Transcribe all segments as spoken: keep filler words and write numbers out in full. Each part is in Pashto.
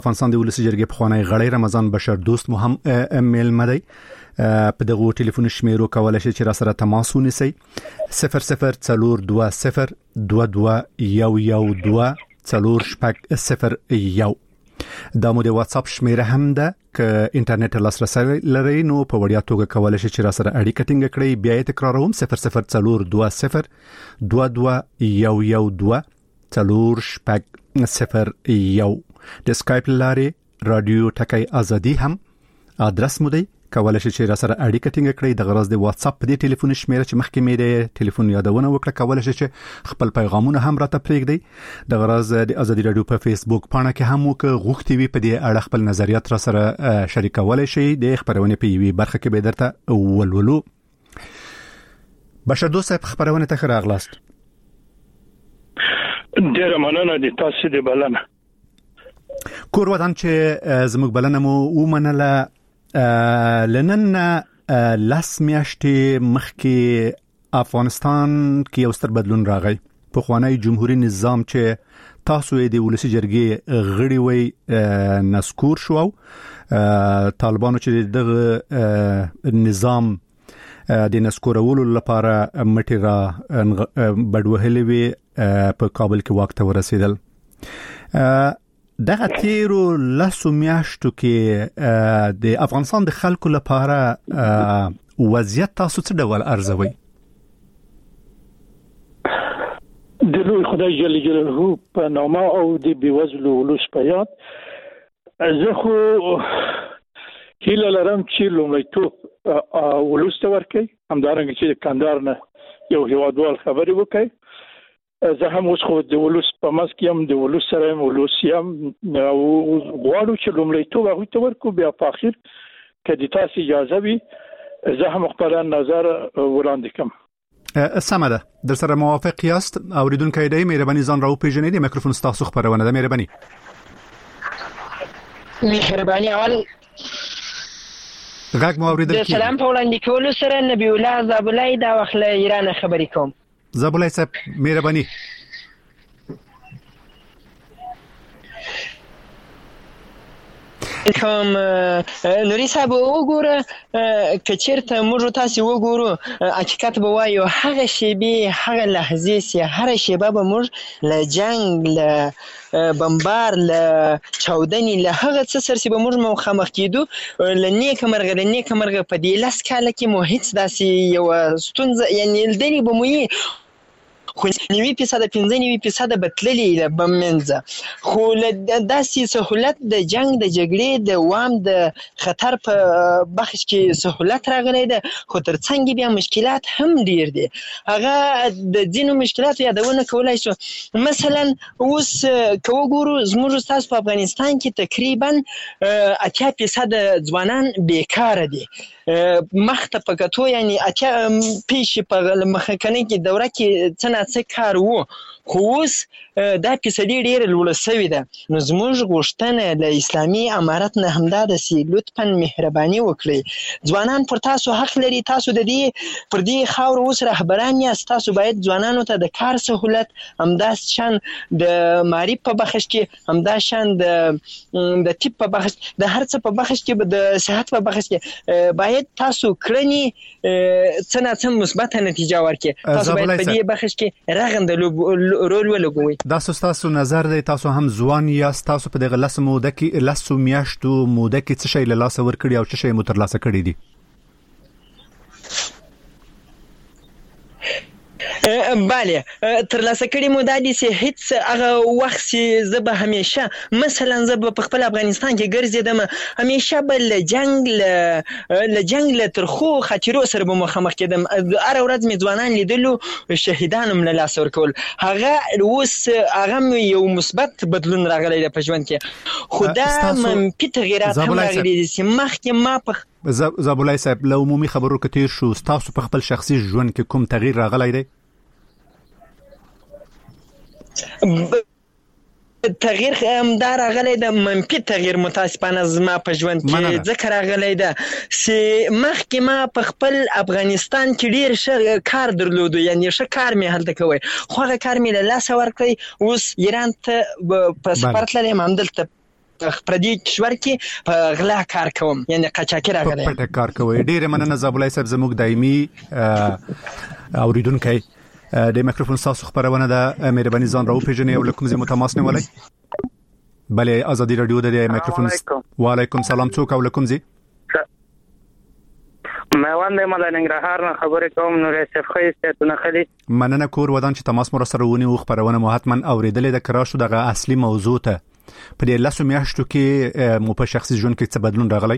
افغانستان د ولسی جرګې پخوانی غړی رمضان بشر دوست مو هم میلمه دی. په دغه ټلیفون شمیرو کولای شئ چې را سره تماس ونیسئ صفر صفر څلور دوه صفر دوه دوه یو یو دوه څلور شپږ صفر یو. دا مو د واتس اپ شمیره هم ده که انټرنیټ لاسرسي لرئ نو په وړیا توګه کولای شئ چې را سره اړیکه ټینګ کړئ. بیا یې تکراروم صفر صفر څلور دوه صفر دوه دوه یو یو دوه څلور شپږ صفر یو. د سکایپ لارې رادیو ټکی ازادي هم ادرس مو دی، کولای شئ چې را سره اړیکه ټینګ کړئ. د غرض د واتس اپ د ټلیفون شمیره چې مخکې مې د ټلیفون یادونه وکړه، کولای شئ چې خپل پیغامونه هم راته پرېږدئ. د غرض د ازادي رادیو په فیسبوک پاڼه کې هم وک غوښتي وي په دې اړه خپل نظریات را سره شریکولای شئ. د خبرونه په یوې برخه کې به درته ولولو. بشر دوست صاحب خبرونه ته راغلاست. ډیره مننه د تاسو د بلنه. کور ودان چې زموږ بلنه مو ومنله. لنن لاس میاشتې مخکې افغانستان کې یو ستر بدلون راغی. پخوانی جمهوریت نظام چې تاسو یې د ولسی جرګې غړي وي نسکور شو. طالبانو چې دغه نظام د نسکورولو لپاره مټی را بډوهلې وي په کابل کې واک ته ورسېدل. دغه تیرو لسو میاشتو کې د افغانستان د خلکو لپاره وضعیت تاسو څه ډول ارزوي؟ د لوی خدای جل جلاله په نامه او د بیوزلو ولس په یاد، زه خو هیله لرم چې لومړیتوب ولس ته ورکړي، همدارنګه چې د کندهار نه یو هیوادوال خبرې وکړي. زه هم اوس خو د ولس په منځ کې هم د ولس سره هم ولس یم او غواړو چې لومړیتوب هغوی ته ورکړو. بیا په اخر که د تاسو اجازه وي زه هم خپل نظر وړاندې کوم. سمه ده، در سره موافق یاست. اوریدونکو دی مهرباني ځان راو پیژنئ. د میکروفون ستاسو خبرونه ده. مهرباني مهرباني اول غږ مو اوریدل کیږي. سلام په وړاندې کولو سره نبی الله زابلای دا وخت له ایران خبرې کوم. زابلای صاحب مهرباني. کوم نوري صاحب وګوره کچیرته موږ تاسو وګورو حقیقت به وایو هغه شی به هغه لحظه سي هر شی به موږ له جنگ له بمبار له چاودنې له هغه څه سره به موږ مخامخ کېدو. له نیک مرغه له نیک مرغه په دې لاس کاله کې مو هیڅ داسې یو ستونزه یعنی لدلی به مو خو نوي فیصد پنځه نوي فیصد بتللی له بمنځه. خو داسې سهولت د جنگ د جګړې د وام د خطر په بخش کې سهولت راغلی ده، خو ترڅنګ بیا مشکلات هم ډیر دي. هغه د ځینو مشکلاتو یادونه کولای شو. مثلا اوس که وګورو زموږ تاسو په افغانستان کې تقریبا اتیا فیصد ځوانان بیکاره دي. مخته په کتو یعنی اتیا پیش په مخکنی کې دوره کې څنګه څه کار وو، خو اوس دا فیصدي ډېره لوړه سوې ده. نو زموږ غوښتنه د اسلامي امارت نه همدا ده چې لطفا مهرباني وکړئ. ځوانان پر تاسو حق لري، تاسو د دې پر دې خاورې اوس رهبران یاست، تاسو باید ځوانانو ته د کار سهولت همداسې شان د معارف په بخش کې، همداشان د د طب په بخش، د هر څه په بخش کې، د صحت په بخش کې باید تاسو کړنی څه نه څه مثبت نتیجه ورکړي. تاسو باید په دې بخش کې رغنده رول ولګوئ. دا تاسو نظر دی. تاسو هم ځوان یاست، تاسو په دغه لس موده کې لس میاشتو موده کې څه شی له لاسه ورکړي او څه شی مو تر لاسه کړی دي؟ بله تر لاسه کړي مو دا دي چې هیڅ هغه وخت چې زه به همیشه مثلا زه به په خپل افغانستان کې ګرځېدم، همیشه به له جنگ له جنگ له ترخو خاطرو سره به مخامخ کېدم. هره ورځ مې ځوانان لیدلو، شهیدان هم له لاسه ورکول. هغه اوس هغه یو مثبت بدلون راغلی دی په ژوند کې. خو دا منفي تغیرات هم راغلي دي چې مخکې ما په زابلای صاحب له عمومي خبرو کې تیر شو، تاسو په خپل شخصي ژوند کې کوم تغییر راغلی دی؟ تغییر هم دا راغلی ده، منفي تغییر متاسفانه زما په ژوند کې ځکه راغلی ده چې مخکې ما په خپل افغانستان کې ډېر ښه کار درلودو، یعنې ښه کار مې هلته کوی، خو هغه کار مې له لاسه ورکړی. اوس ایران ته په سفر تللی یم، همدلته پردي کشور کې په غلا کار کوم یعنی قاچاقي راغلی په پټه کار کوي. ډیره مننه زابلای صاحب زموږ دایمي اوریدونکو د میکروفون تاسو خبرونه ده مهرباني ځان راو پیژنې او لکم زه متماس نه ولای. بله ازادي رادیو د میکروفون. وعلیکم سلام څوک او لکم زه مېوان د مدنګرهار نه خبرې کوم. نور صفخې ستونه خلی مننه کور ودان چې تماس مر سره ونی او خبرونه مو حتما اوریدلې د کراشو دغه اصلي موضوع ته په دې لاسو میاشتو کې مو په شخصي ژوند کې څه بدلون راغلی؟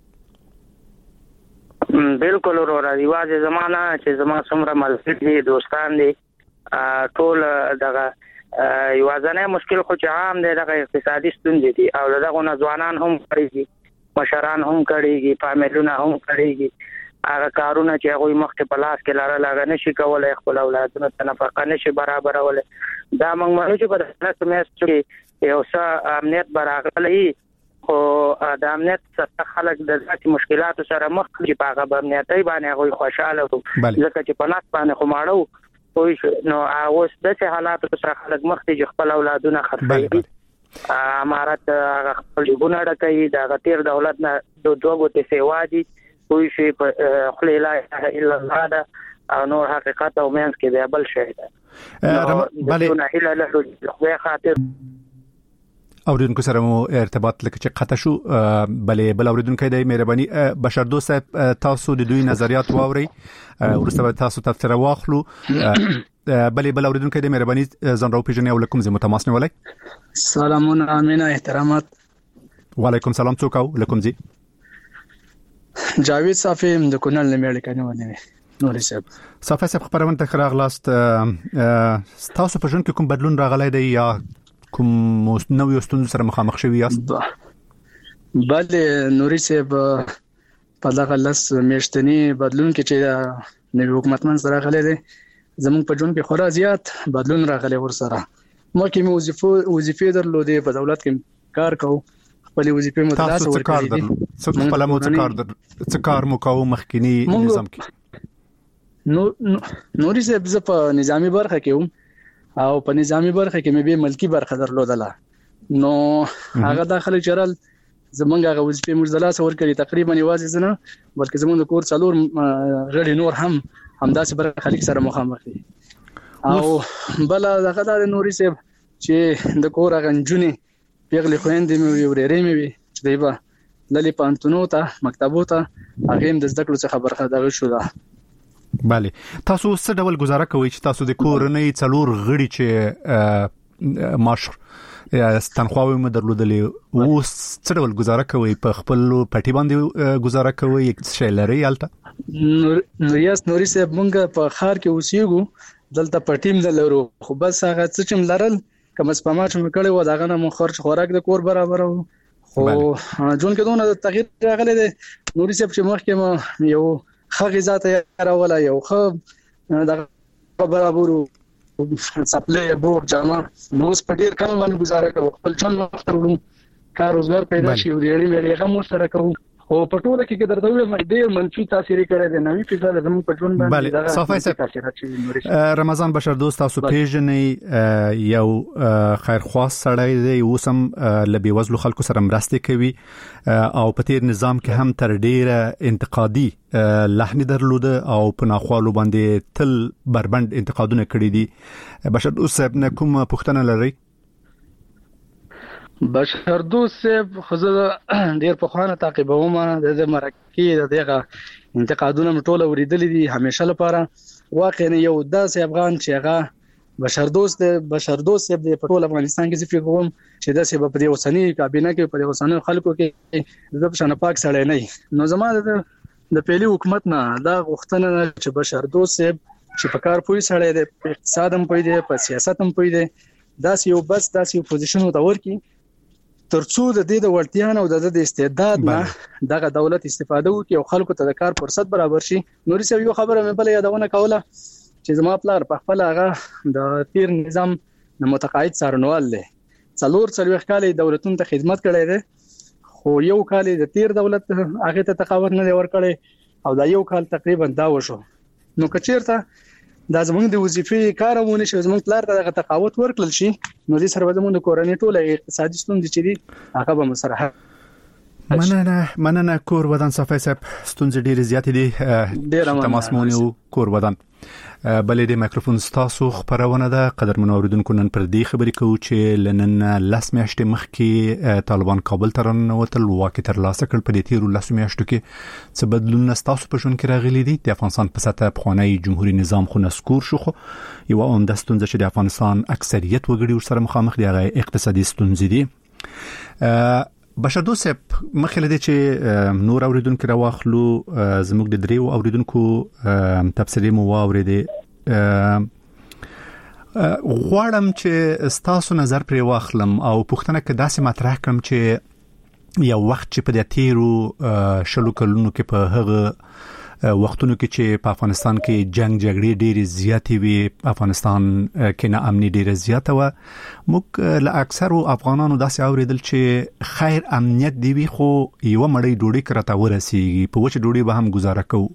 بالکل ورور دیواز زمانہ چې زما څومره ملګري دوستان دي ټول دغه یوازنه مشکل خو چې عام دي دغه اقتصادي ستونزې دي او دغه ځوانان هم کړيږي مشران هم کړيږي فامیلونه هم کړيږي هغه کارونه چې هغه مخکې په لاس کې لاره لاګ نه شي کولای خپل اولادونو ته نفقه نشي برابرول. دا موږ مونږ چې په دغه میاشت کې یو څه امنیت برابرلې خو د امنیت څخه خلک د ځکه مشکلاتو سره مخ دي په هغه امنیتي باندې هغه خوشاله وو ځکه چې په لاس باندې خو ماړو خو نو اوس د حالاتو سره خلک مخ دي خپل اولادونه خرڅوي. امارات هغه خپل جوړونه ډکې د غتیر دولت نه دوه غوټه سیوا دي کوئی شی په خلی لا الا الله دا او نور حقیقت او مینس کې دی بل شی ده. بله نه الا له خو خاطر اوریدونکو سره مو ارتباط لکه چې قطع شو. بلې بل اوریدونکو د مهرباني بشر دوست صاحب تاسو د دوی نظریات واوري ورسته تاسو تفسیر واخلو. بلې بل اوریدونکو د مهرباني ځان راو پیژنې او لکم زه متماس نه ولای. سلامونه امینه احترامات. وعلیکم سلام څوک او لکم زه جاوید صافی د کونل لمړ کنه ونه نوري صاحب صافی صاحب خبرونه ته راغلاست. تاسو په ژوند کې کوم بدلون راغلی دی یا کوم نوې ستونزې سره مخامخ شوي یاست؟ بله نوري صاحب په دغه لاس میشتنی بدلون کې چې نوې حکومت من سره راغلی دی زموږ په ژوند کې خورا زیات بدلون راغلی ورسره. مکه مې وظیفه وظیفه درلودې په دولت کې کار کوم خپل وظیفه متلاس ورکړې دي. څه خپل مو څه کار در څه کار مو کوو مخکینی نظام کې؟ نو نوري صاحب زه په نظامی برخه کې وم او په نظامی برخه کې مې به ملکی برخه درلودله. نو هغه داخله چرال زمونږ هغه وظیفه مجدلاس ورکړي تقریبا یوازې زنه بلکې زمونږ کور څلور غړي نور هم همداسې برخه خلک سره مخامخ دي. او بل هغه د نوري صاحب چې د کور غنجونی پیغلې خويندې مې ورېرې مې وي چې دی به للی پانتونو ته مکتبو ته هغه هم د زده کړو څخه برخه دغه شو ده. بله تاسو څه ډول گزاره کوئ چې تاسو د کورنۍ څلور غړي چې معاش تنخواوي مو درلودلې او څه ډول گزاره کوئ په خپل پټي باندې گزاره کوئ څه شی لري یالته؟ نوریاس نوري صاحب مونږ په خار کې اوسېږو دلته پټیم د لرو خو بس هغه څه چې لرل کوم سپما چې مکړې و داغه نه مو خرج خوراک د کور برابر خو جون کې دونه تغییر راغلی دی نوري صاحب چې مخکې ما یو خغه ذات راولا یو خو د برابر سپلې بور جامه نو سپډیر کم باندې گزاره کوم خپل ژوند مخترم کار روزګار پیدا شي ورېړي مې هغه مو سره کوم خو په ټوله کې درته ویل ډېر منفي تاثیر کړی دی نوې فیصله زموږ په ژوند باندې بله صافی صاحب رمضان بشر دوست تاسو پیژنې یو خیرخواست سړی دی اوسم لبي وزلو خلکو سره مرسته کوي او په تیر نظام کې هم تر ډیره انتقادي لحن درلوده او په ناخوالو باندې تل بربند انتقادونه کړی دي. بشر دوست صاحب نه کوم پوښتنه لري؟ بشر دوست صاحب خزه ډیر په خوانه تعقیبوم د مرکې د دغه انتقادونه ټوله ورېدلې دي همیشه لپاره واقعا یو داسې افغان چې هغه بشر دوست بشر دوست صاحب د ټول افغانستان کې فکر کوم چې د سبب په اوسنی کابینه کې په اوسنی خلکو کې د بشانه پاک سړی نه نو زموږ د پیلي حکومت نه دا غوښتنه چې بشر دوست صاحب چې په کار پوي سړی دی په اقتصاد هم پوي دی په سیاست هم پوي دی داسې یو بس داسې یو پوزیشن ته ورکی ترڅو د دې د ورتيان او د د استعداد نه دغه دولت استفاده وکړي او خلکو ته د کار فرصت برابر شي. نوري صاحب یو خبره مې بل یادونه کوله چې زما پلار په خپل هغه د تیر نظام د متقاعد څارنوال دی څلور څلوېښت کال دولتونو ته خدمت کړی دی خو یو کال د تیر دولت هغه ته تقاعد نه ورکړي او دا یو کال تقریبا دا وشو. نو کچیرته دا زموږ د وظیفې کارونه شي زموږ پلار ته د تقاوت ورکړل شي نو دې سره زموږ د کورنۍ ټوله اقتصادي ستونزې چې دي هغه به مسرحه مننه مننه کور ودان صفای صاحب ستونزې ډېرې زیاتې دي تماس مونږ کور ودان بلې د مایکروفون ستاسو خبرونه ده قدرمن اوریدونکو نن پر دې خبرې کوو چې لنن لاس میاشتې مخکې طالبان کابل ته راننوتل واک تر لاسه کړ په دې تیرو لاس میاشتو کې څه بدلون ستاسو په ژوند کې راغلي دي د افغانستان په سطح پخوانی جمهوریت نظام خو نسکور شو خو یو عمده ستونزه چې د افغانستان اکثریت وګړي ورسره مخامخ دي هغه اقتصادي ستونزې دي بشر دوست مخکې لدی چې نور اوریدونکو راوخلو زموږ د دریو اوریدونکو تفصیلی مو واوریدې غواړم چې ستاسو نظر پرې واخلم او پوښتنه کې داسې مطرح کړم چې یو وخت چې په دې تیرو شلو کلونو کې په هغه وختونو کې چې په افغانستان کې جنگ جګړې ډېرې زیاتې وي افغانستان کې نه امني ډېره زیاته و موږ له اکثرو افغانانو داسې اوریدل چې خیر امنیت دی وي خو یو مړی ډوډۍ کرته ورسیږي په وچه ډوډۍ به هم گزاره کوو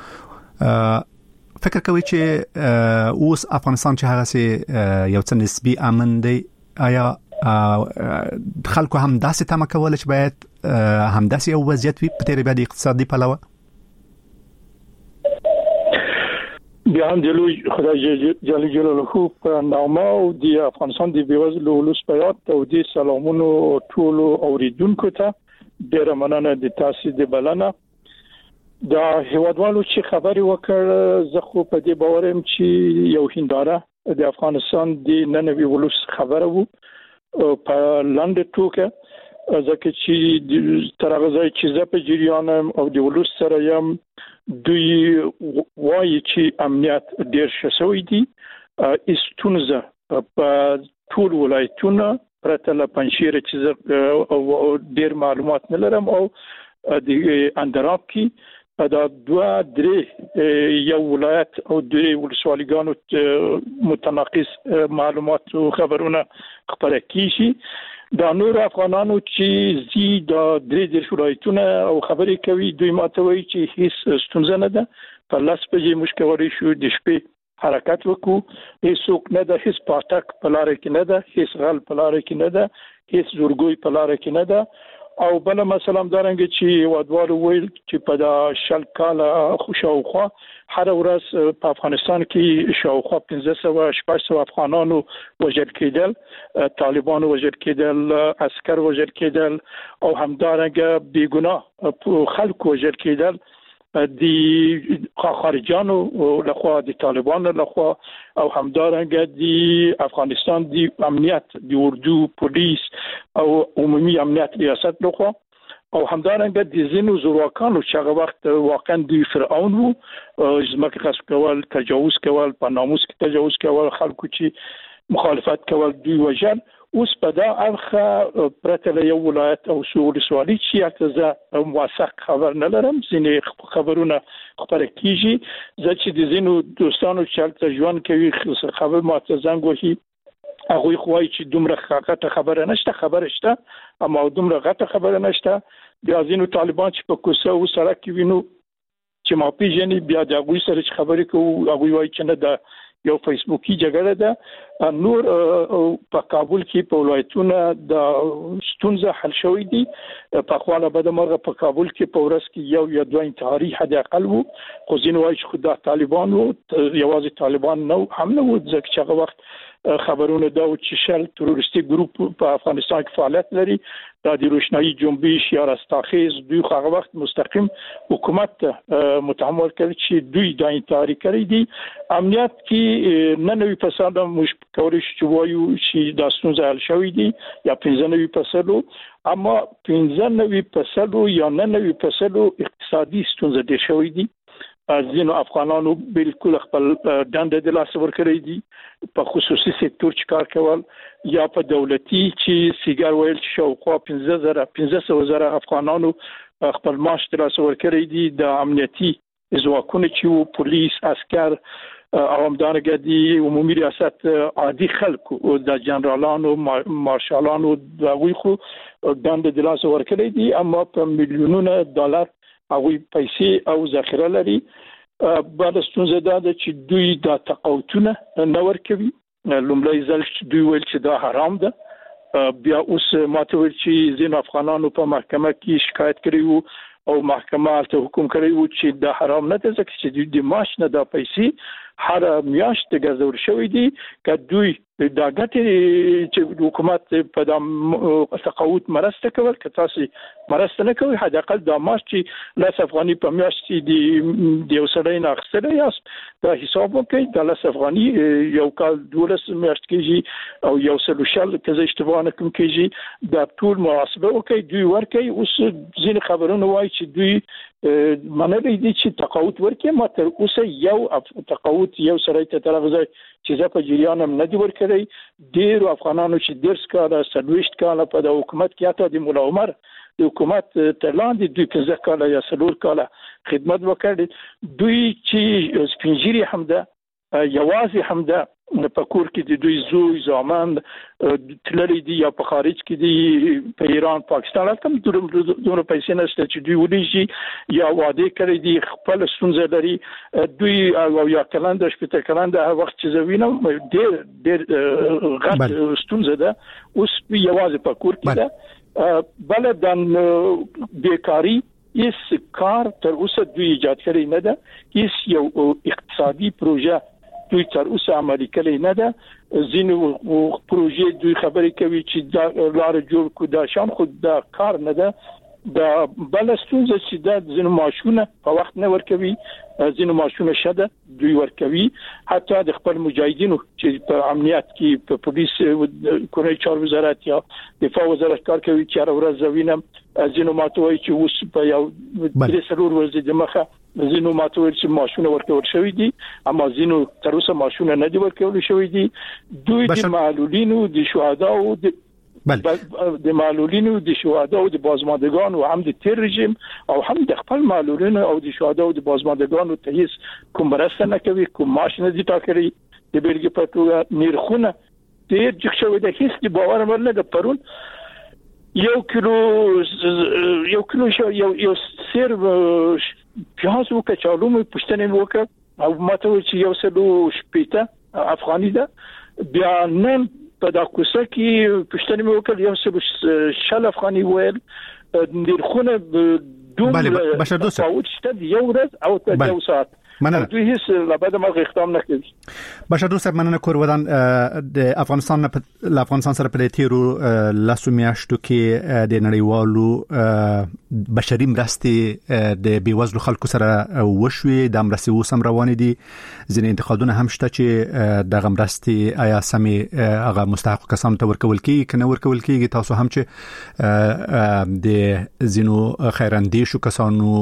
فکر کوي چې اوس افغانستان چې هغه سي یو څه نسبی امن دی آیا خلکو هم داسې تمه کوله چې باید هم داسې یو وضعیت وي په تیر بیا د اقتصادي پلوه بیا هم د لوی خدای جل جلاله په نامه او د افغانستان د بیوزلو ولس په یاد او د سلامونو ټول اوریدونکو ته ډیر مننه د تاسو د بلنه دا هیوادوالو چې خبري وکړ زه خو په دې باور يم چې یو هنداره د افغانستان د ننوي ولس خبره وو په لاندې ټوکه ځکه چې ترغه چې زه په جریان او د ولس سره یم دوی وایي چې امنیت ډیر شسوي دي استونزه په ټول ولایتونو پرته له پنځیر چې ډیر معلومات نه لرم او د اندراب کې دا دوه درې یو ولایت او د ولسوالیګانو متناقض معلومات او خبرونه خبره کیږي دا نور افغانانو چې زی دا درې درې ولایتونه او خبرې کوي دوی ماتوي چې هیڅ ستونزه نه ده په لاس په مشکوري شو د شپې حرکت وکړو هیڅ نه ده هیڅ پاتک په لار کې نه ده هیڅ غل په لار کې نه ده هیڅ زورګوي په لار کې نه ده او بل مثلا دارنګ چې وادوالو ویل چې په دا شل کال خوشاوخوا هر ورځ په افغانستان کې شاوخوا پنځه سوه شپږ سوه افغانانو وژل کېدل طالبانو وژل کېدل عسكر وژل کېدل او همدارنګ بیګناه خلکو وژل کېدل د خارجانو لخوا د طالبانو لخوا او همدارنګ د افغانستان د امنیت د اردو پولیس او عمومي امنیت ریاست لخوا او همدارنګ د زینو زورواکانو چې هغه وخت واقعا د فرعون وو ځمکه غصب کول تجاوز کول په ناموس کې تجاوز کول خلکو چې مخالفت کول دوی وژل اوس په دا اړخ پرته له یو ولایت او سول سوالي چې اته موثق خبر نه لرم ځینې خبرونه خبره کیږي چې د زینو دوستانو چې ژوند کوي خبر ماته زنګ وشي هغه خوای چې دومره حقیقت خبره نشته خبره شته اما دومره غټه خبره نشته بیا زینو طالبان چې په کوڅه او سړک کې وینو چې ما پیژنې بیا د هغه سره خبرې کوو هغه وایي چې نه ده یو فیسبوکي جګړه ده نور په کابل کې په ولایتونو د ستونزه حل شوې دي په خواله بده مرغه په کابل کې په ورځ کې یو یا دوه انتحاري حد اقل وو خو ځینې وایي چې خدا طالبان وو یوازې طالبان نو هم نه وو ځکه چې هغه وخت خبرونه دا چې شل تروریستي ګروپ په افغانستان کې فعالیت لري دا د روشنايي جنبش یا راستاخیز دوی هغه وخت مستقیم حکومت متحمل کړي چې دوی د انتحاري کړی دي امنیت کې نه نوې فساد مش کولای شي وایو چې د ستونزې حل شوې دي یا پنځه نوې فساد اما پنځه نوې فساد یا نه نوې فساد اقتصادي ستونزې دي شوې دي ځینو افغانانو بالکل خپل دنده د لاس ورکړي دي په خصوصي سکتور چې کار کول یا په دولتي چې سیګار ویل چې شاوخوا پنځه زره پنځه سوه زره افغانانو خپل معاش د لاس ورکړي دي د امنیتي ځواکونو چې پولیس عسكر او همدارنګه د عمومي ریاست عادي خلکو د جنرالانو مارشالانو د ویخو دنده د لاس ورکړي دي اما په میلیونونو ډالر هغه پیسې او ذخیره لري بل ستونزه ده چې دوی د تقاوتونه نه ورکوي. لومړی ځل چې دوی ویل چې دا حرام ده، بیا اوس ماته ویل چې ځینو افغانانو په محکمه کې شکایت کړی وو او محکمه ته حکم کړی وو چې دا حرام نه ده، ځکه چې دوی د معاش نه دا پیسې هر میاشت ګرځول شوی دي. که دوی دا ګټې چې حکومت په د تقاوت مرسته کول، که تاسو مرسته نه کوي، حد اقل دا معاش چې لس افغاني په میاشت د یو سړی نه اخیستلی یاست، دا حساب وکړئ. دا لس افغاني یو کال دولس میاشت کېږي او یو سل شل که زه اشتباه نه کوم کېږي، دا ټول محاسبه وکړئ، دوی ورکوي. اوس ځینې خبرونه وایي چې دوی منلی دي چې تقاوت ورکوي. ما تر اوسه یو تقاوت یو سړی ته ترغځي چې زه په جریان هم نه دی ورکړی. ډېرو افغانانو چې دېرش کاله څلوېښت کاله په د حکومت کې، حتی د ملا عمر د حکومت تر لاندې دوی پنځه کاله یا څلور کاله خدمت وکړ. دوی چې سپین ږیري هم ده، یوازې هم ده، په کور کې د دوی زوی زامن تللی دي یا په خارج کې دي، په ایران پاکستان هم دومره پیسې نشته چې دوی ولېږي یا واده کړی دي، خپل ستونزه لري. دوی او یا کلند شپته کلند هر وخت چې زه وینم ډېر ډېر غټ ستونزه ده. اوس یوازې په کور کې ده. بل د بیکاری هیڅ کار تر اوسه دوی ایجاد کړی نه ده، هیڅ یو اقتصادي پروژه دوی تر اوسه عملي کړی نه ده. ځینو پروژې دوی خبرې کوي چې دا لار جوړ کو، دا شان خود دا کار نه ده. دا بل ستونزه چې د ځینو معاشونه په وخت نه ورکوي، ځینو معاشونه شته دوی ورکوي. حتی د خپل مجاهدینو چې په امنیت کې په پولیس کورنۍ چارو وزارت یا دفاع وزارت کار کوي، چې هر ورځ وینم ځینو ماته وایي چې اوس په یو درې څلور ورځې د مخه ځینو ماته وایي چې معاشونه ورکول شوي دي، اما ځینو تر اوسه معاشونه نه دي ورکول شوي دي. دوی د معلولینو د شهداو د د معلولینو د شهداو د بازماندگان او هم د تیر رژیم او هم د خپل معلولینو او د شهداو د بازماندگانو ته هیڅ کوم مرسته نه کوي، کوم معاش نه دي ټاکلي. د بیلګې په توګه نرخونه ډېر جګ شوي دي، هیڅ د باور وړ نه ده. پرون یو کیلو یو کیلو یو یو سیر پیاز او کچالو مې پښتنې وکړه او ماته وایي چې یو سلو شپېته افغاني ده. بیا نن په دا کوڅه کې پښتنې مې وکړ یو څه شل افغاني ویل. نرخونه دومره بشر دوست یو ورځ او ته یو ساعت مننه. دوی هیڅ لابد ما اقدام نه کوي. بشر دوست مننه. کور ودان د افغانستان له افغانستان سره په تیرو لاسو میاشتو کې د نړیوالو بشري مرستې د بیوزلو خلکو سره وشوي، د مرستې وسم روان دي. ځینې انتقادونه هم شته چې د مرستې آیا سمې هغه مستحق کسانو ته ورکول کیږي کنه ورکول کیږي. تاسو هم چې د زینو خیراندیشو کسانو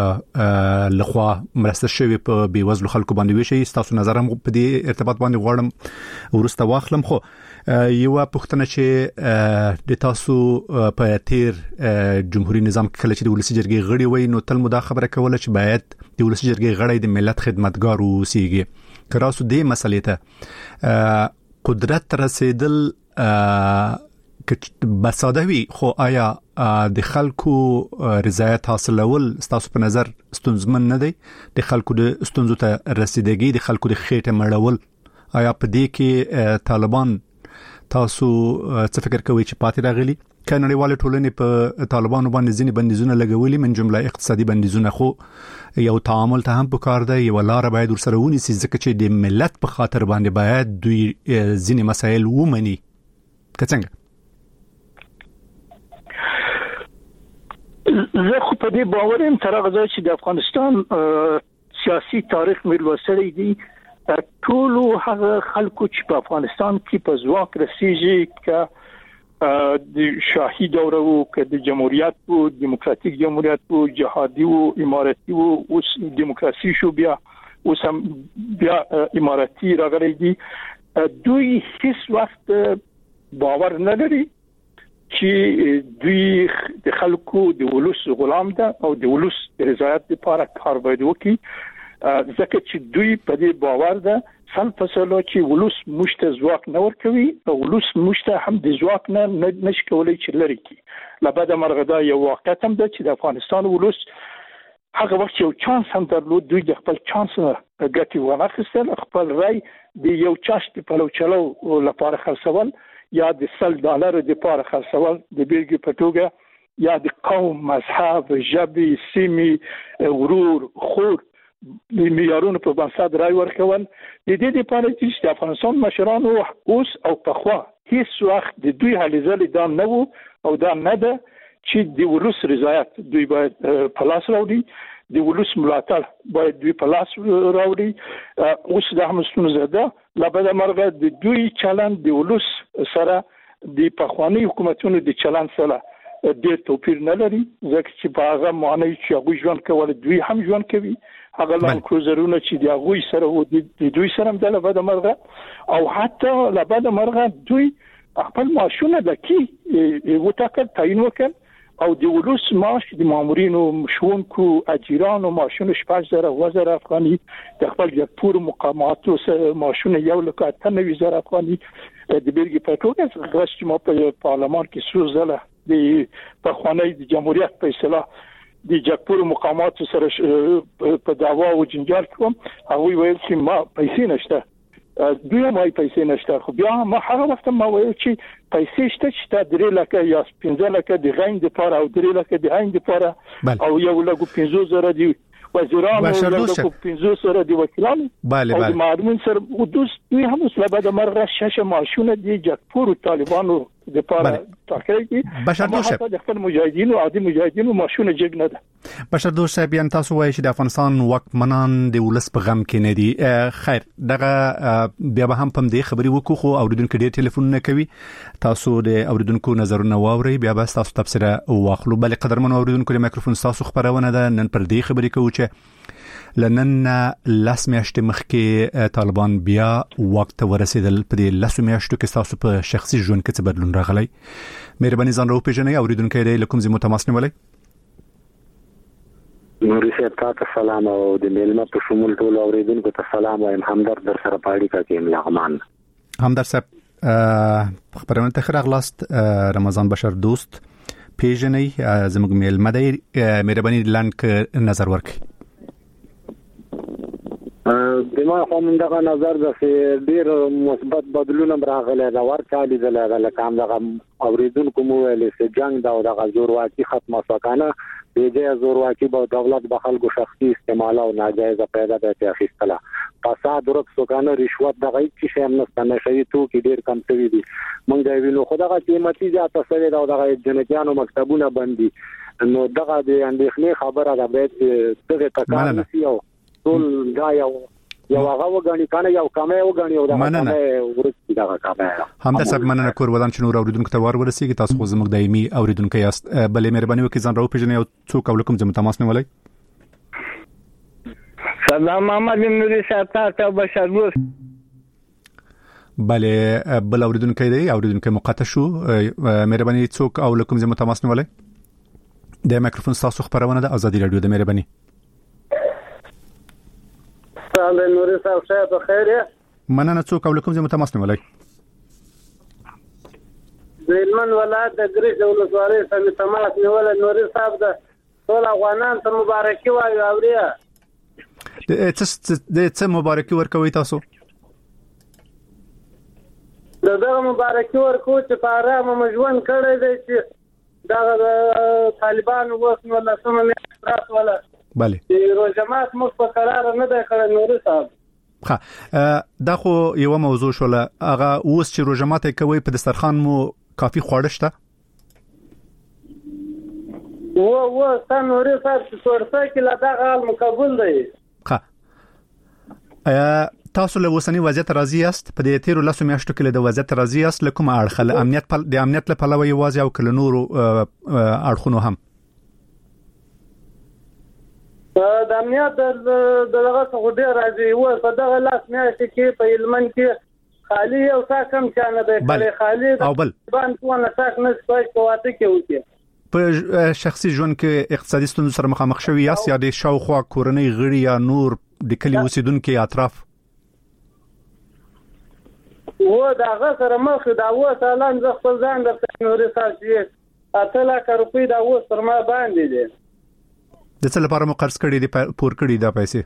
لخوا مرسته شوی په بیوزلو خلکو باندې وشي، تاسو نظر هم په دې ارتباط باندې غواړم ورسته واخلم. خو یو پوښتنه چې د تاسو په تیر جمهوریت نظام کې کله چې د ولسی جرګې غړي وای نو تل مدا خبره کوله چې باید د ولسی جرګې غړي د ملت خدمتګار اوسيږي. کراسو دې مسلې ته قدرت رسیدل که بساده وي، خو آیا د خلکو رضایت حاصلول تاسو په نظر ستونزمن نه دی؟ د خلکو د ستونزو ته رسیدګي، د خلکو د خېټه مړول، آیا په دې کې طالبان تاسو څه فکر کوئ چې پاتې راغلي؟ کنړیواله ټولنې په طالبانو باندې ځینې بندیزونه لګولي، من جمله اقتصادي بندیزونه، خو یو تعامل ته هم پکار دی، یو لار باید ورسره ونیسي، ځکه چې د ملت په خاطر باندې باید دوی ځینې مسایل ومني. که څنګه؟ زه خو په دې باور یم تر هغه ځای چې د افغانستان سیاسي تاریخ مې لوستلی دی، ټولو هغه خلکو چې په افغانستان کې په ځواک رسیږي، که د شاهي دوره وو، که د جمهوریت وو، دیموکراتیک جمهوریت وو، جهادي وو، اماراتي وو، اوس دیموکراسي شو، بیا اوس هم بیا اماراتي راغلی دي، دوی هیڅ وخت باور نه لري چې دوی د خلکو د ولس غلام ده او د ولس د رضایت لپاره کار باید وکړي، ځکه چې دوی په دې باور ده سل فصله چې ولس مشته ځواک نه ورکوي او ولس مشته هم د ځواک نه نشي کولای چې لري کی. لبد مرغه دا یو واقعیت هم ده چې د افغانستان ولس هغه وخت یو چانس هم درلود دوی د خپل چانس ګټي وناخیستل خپل رای د یو چاشت په لو چلو لپاره خرڅول یا د سل ډالر د لپاره خرڅول د بیلګې په توګه یا د قوم مذهب ژبې سیمې ورور خور د معیارونو په بنسټ رای ورکول د دې لپاره چې د افغانستان مشرانو اوس او پخوا هیڅ وخت د دوی هلې ځلې دا نه وو او دا نه ده چې د ولس رضایت دوی باید په لاس راوړي د ولس ملاتړ باید دوی په لاس راوړي اوس د همستون زده لبد مرغه د دوی چلند د ولس سره د پخوانی حکومتونو د چلند سره ډېر توپیر نه لري ځکه چې په هغه معنی چې هغه ژوند کول دوی هم ژوند کوي هغه لان کروزرونه چې د هغه سره و د دوی سره هم د لبد مرغه او حتی لبد مرغه دوی خپل معاشونه د کی وټاکل تعین وکړ او د ولس معاش د مامورینو مشونکو اجیرانو معاشونه شپږ زره وزره افغاني د خپل جګپور مقاماتو سره معاشونه یو لکه اته نوي زره افغاني د بیلګې په توګه غوښتي مو په پارلمان کې څو ځله د پخوانی د جمهوریت په اصطلاح د جګپور مقاماتو سره په دعوا او جنجال کوم هغه ویل چې ما پیسې نشته دوی ما پیسې نشته خو بیا ما هغه وخت ما ویل چې پیسې شته چې درې لکه یا پنځه لکه د غین د لپاره او درې لکه د هین د لپاره او یو لګو پنځه زره دی وزیرانو لګو پنځه زره دی وکیلانو بله بله معلومین سره او دوی هم اوس لبد مرغه شاشه ماشونه دی جګپور طالبانو د لپاره تاکید بشر دوست د خپل مجاهدینو عادي مجاهدینو ماشونه جګ نه ده بشر دوست صاحب یان تاسو وایي چې د افغانستان وکمنان د ولس په غم کې نه دي خیر دغه بیا به هم پم دی خبري وکړو خو اوریدونکو ډیر ټلیفونونه کوي تاسو د اوریدونکو نظرونه واوري بیا به تاسو تفسیر واخلو بل قدرمن اوریدونکو د میکروفون تاسو خبرونه ده نن پر دې خبري کوو چې لنن لاس میاشتې مخکې طالبان بیا وخت ورسېدل په دې لاس میاشتو کې تاسو په شخصي ژوند کې څه بدلون راغلی مهرباني ځان راو پیژنئ اوریدونکو یې له کوم ځای تماس نیولای نوري صاحب تاسو سلام او د میلمه په شمول ټول اوریدونکو ته سلام وایم همدرد در سره پاړی کا کې ملغمان همدرد صاحب خبرونه ته خراغلاست رمضان بشر دوست پیژنئ زموږ میلمه دی مهرباني لاندې نظر ورکړئ دما هم دغه نظر د ډیر مثبت بدلون راغلی دا ورکالي د لکام دغه اوریدونکو مو ویل چې جنگ دا دغه زورواکي ختمه سکنه دغه زورواکي به دولت به خلکو شخصي استعمال او ناجایز پیدا به اخیستله فساد ورک سکنه رشوت دغه هیڅ شی هم نشته شي تو کې ډیر کم شوی دي مونږ دا وینو خدای قیمتي ځات سره دا دغه جنګیانو مکتبونه بندي نو دغه د اندېښنې خبره ده به دغه تکامل سیو ټول دا یو یو هغه وګڼي کنه یو کمه وګڼي او دا ورته دا کمه هم د سب مننه کور ودان چې نور اوریدونکو ته ور ورسیږي تاسو خو زموږ دایمي اوریدونکو یاست بلې مهرباني وکړئ ځان راو پیژنئ او څوک ولیکم زموږ تماس نه ولای سلام محمد نوري صاحب ته بشر دوست بلې بل اوریدونکو دی اوریدونکو مقاطع شو مهرباني څوک او ولیکم زموږ تماس نه ولای د میکروفون تاسو خبرونه د ازادي رادیو د مهرباني سلام نوري صاحب شه په خیر مننه څوک ولیکم زموږ تماس نه ولای دلمن ولایت د ګریش ولسوالۍ سره تماس نیول نوري صاحب د ټول افغانان ته مبارکي وایي اوریا د څه مبارکي ورکوي تاسو دغه مبارکي ورکو چې په آرام مجون کړی دی چې دا طالبان وسنو لسمه میراث ولا بله روزمات مخ په قرار نه ده کړی نوري صاحب ها دا خو یو موضوع شوله هغه اوس چې روزمات کوي په دسترخوان مو کافي خواړه شته و و ستاسو نوري صاحب چې ورته کې لا دا حال مقبول دی ها تاسو له وسنی وضعیت راضی است په دې تیرو لاسو میاشتو کې له وضعیت راضی است لکه ما اړخل امنیت په د امنیت له پلوه یوازې او کله نورو اړخونو هم د امنیت دغه څه ډیر راځي و په دغه لاس میاشتې کې په علمن کې خالی او ساکم چانه ده خالی او بل باندې ونه ساک نه سپای کوته کې وتی په شخصي ژوند کې اقتصادي ستونزو سره مخامخ شوی یاست یا د شاوخوا کورنۍ غړي یا نور د کلی اوسیدونکو اطراف و دغه سره مخ دا و سالان ز خپل ځان د نوري ساسي اته لک روپۍ دا و سر ما باندې دي د څه لپاره مو قرض کړی دی پور کړی دا پیسې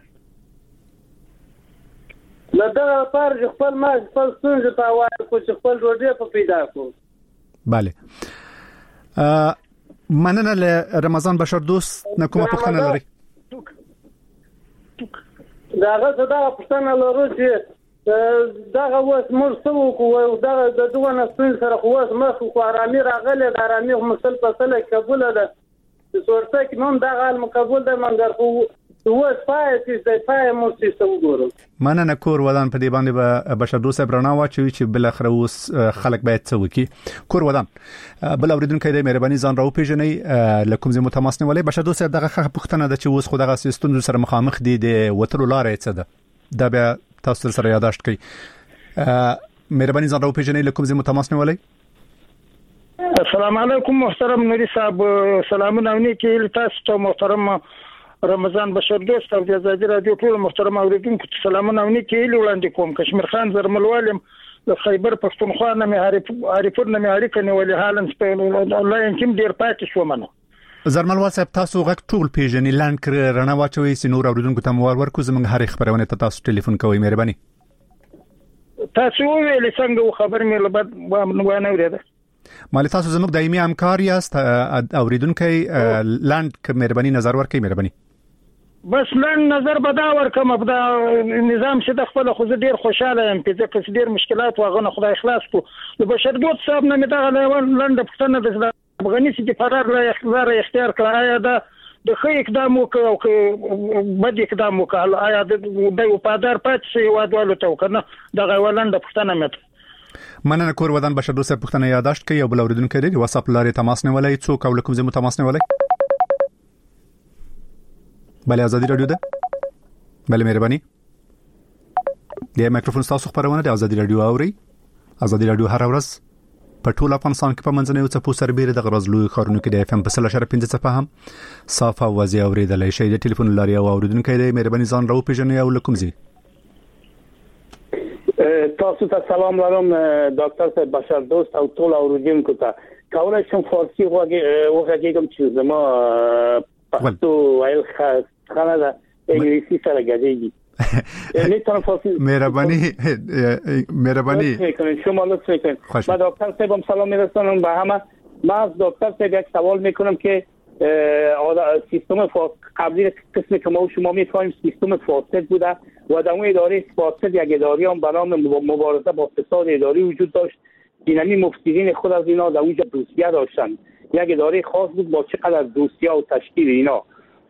لکه لپاره چې خپل ما خپل ستونزې ته وایي خو چې خپل ډوډۍ په پیدا کړو. بله مننه له رمضان بشر دوست نه کومه پوښتنه لري؟ دا هغه دا پوښتنه لرو چې دا اوس موږ څه وکړو دا د دوه نسل سره خو اوس مخ خو آرامي راغله د آرامي مسل په سره قبول ده چې ورته کې نوم دا غال مقبول ده منګر خو اوس پای چې د پای مو سیستم ګورو. مننه کور ودان په دې باندې به بشر دوست برنا واچوي چې بل اخر اوس خلک باید څه وکړي. کور ودان بل اوریدونکو د مهرباني ځان راو پیژنې لکم زمو تماس نیولې بشر دوست دغه پوښتنه ده چې اوس خو دغه سیستم سره مخامخ دي د وترو لارې څه ده دا به تاسو سره یاداشت کړئ. مهرباني ځان راو پیژنې لکم زمو تماس نیولې. السلام علیکم محترم نوري صاحب سلامونه ونی کې تاسو ته محترم رمضان بشر دوست او د آزادي رادیو ټول محترم اوریدونکو ته سلامونه ونی کې وړاندې کوم. کشمیر خان زرملوالم د خیبر پښتونخوا نه مې عارفور نه مې اړیکه نیولې حالن الله يمكن ډیر پاتې شو منه. زرملوال صاحب تاسو غږ ټول پیژنې لاند کړ رڼا واچوي چې نور اوریدونکو ته مو ورکو زموږ هر خبرونه ته تاسو ټلیفون کوئ مهرباني. تاسو ویل څنګه خبر مې لبد وانه ورده مالي تاسو زموږ دایمي همکار یاست اوریدونکو لاند ک مهرباني نظر ورکړئ مهرباني. بس لاند نظر بدا ورکم په نظام چې د خپل خو ډیر خوشاله یم چې ځکه ډیر مشکلات واغونه خدای خلاص کو د بشر دوست صاحب نه مې دا لاند پښتنه د افغاني چې فرار له اختیار اختیار کړه آیا دا د خې اقدام وکړ او بد اقدام وکړ آیا د وفادار پاتې وادوالو ته وکنه دغه ولند پښتنه مت. مننه کور ودان بشر دوست پښتنه یاداشت کوي او بل اوریدونکو لري واتس اپ لارې تماس نیولای څوک او لکم زمو تماس نیولای. بله آزادي رادیو ده. بله مهرباني د میکروفون تاسو خبرونه د آزادي رادیو اوري. آزادي رادیو هر ورځ په ټول افغانستان کې په منځنوي څپو سربېره د غرض لوی خارونو کې د اف ام په سل شر پنځه څپه هم صافه وازي اوریدلای شي. د ټلیفون لاري او اوریدونکو د مهرباني ځان راو پیژنې او لکم زی. تاسو ته سلام لرم ډاکټر صاحب بشر دوست او ټول اوریدونکو ته. کولای شم فارسی وغږیږم چې زما پښتو وایل خانه ده انګلیسي سره ګډېږي. نمیتونم فارسی مهربانی مهربانی شما لطف کنید. من دکتر صاحبم سلام میرسونم به همه. من از دکتر صاحب یک سوال میکنم که سیستم قبلی قسمی که ما و شما میفهمیم سیستم فاسد بوده و در اون اداره فاسد یک اداری هم به نام مبارزه با فساد اداری وجود داشت. اینمی مفسدین خود از اینا در اونجا دوسیه داشتن. یک اداره خاص بود با چقدر دوسیه و تشکیل اینا.